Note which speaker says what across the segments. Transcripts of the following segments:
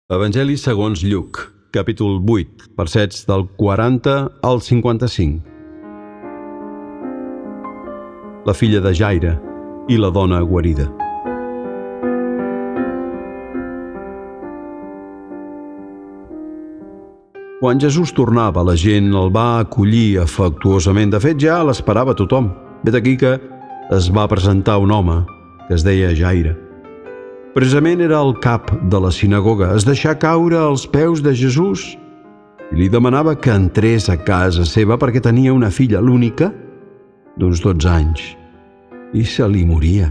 Speaker 1: Evangeli segons Lluc, capítol 8, versets del 40 al 55. La filla de Jaire i la dona guarida. Quan Jesús tornava, la gent el va acollir afectuosament. De fet, ja l'esperava tothom. Vet aquí que es va presentar un home que es deia Jaire. Precisament era el cap de la sinagoga. Es deixà caure als peus de Jesús i li demanava que entrés a casa seva perquè tenia una filla, l'única, d'uns 12 anys, i se li moria.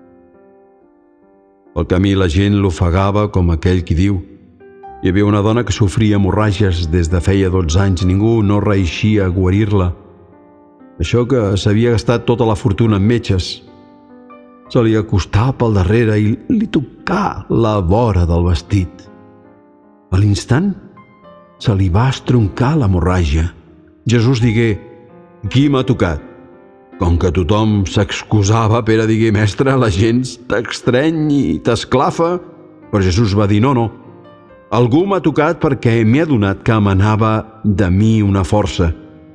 Speaker 1: Al camí la gent l'ofegava com aquell qui diu: hi havia una dona que sofria hemorràgies des de feia 12 anys. Ningú no reeixia a guarir-la. Això que s'havia gastat tota la fortuna en metges. Se li acostà pel darrere i li tocà la vora del vestit. A l'instant se li va estroncar l'hemorràgia. Jesús digué: qui m'ha tocat? Com que tothom s'excusava, Pere digué: mestre, la gent t'estreny i t'esclafa. Però Jesús va dir: no, algú m'ha tocat perquè m'he adonat que emanava de mi una força.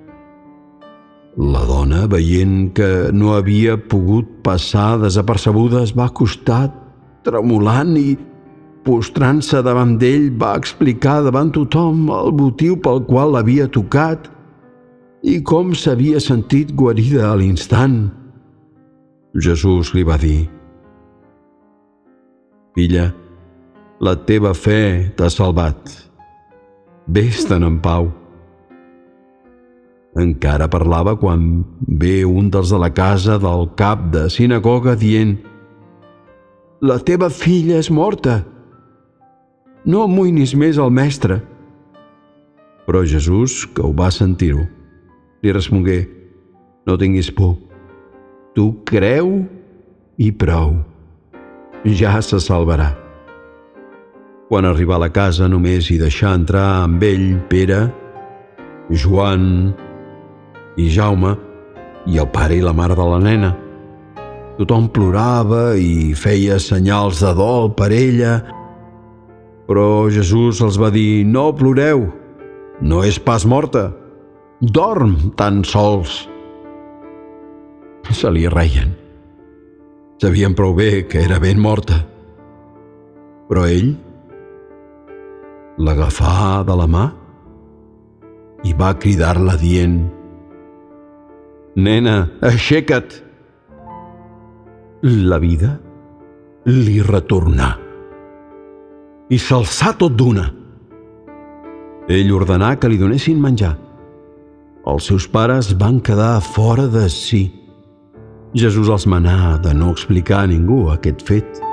Speaker 1: La dona, veient que no havia pogut passar desapercebuda, es va acostar tremolant i, postrant-se davant d'ell, va explicar davant tothom el motiu pel qual l'havia tocat i com s'havia sentit guarida a l'instant. Jesús li va dir: filla, la teva fe t'ha salvat. Ves-te'n en pau. Encara parlava quan ve un dels de la casa del cap de sinagoga dient: la teva filla és morta. No amoïnis més el mestre. Però Jesús, que ho va sentir-ho, li respongué: no tinguis por. Tu creu i prou. Ja se salvarà. Quan arribà a la casa, només hi deixà entrar amb ell Pere, Joan i Jaume i el pare i la mare de la nena. Tothom plorava i feia senyals de dol per ella, però Jesús els va dir: no ploreu, no és pas morta, dorm tan sols. Se li reien. Sabien prou bé que era ben morta. Però ell l'agafà de la mà i va cridar-la dient: nena, aixeca't! La vida li retornà i s'alçà tot d'una. Ell ordenà que li donessin menjar. Els seus pares van quedar fora de si. Jesús els manà de no explicar a ningú aquest fet.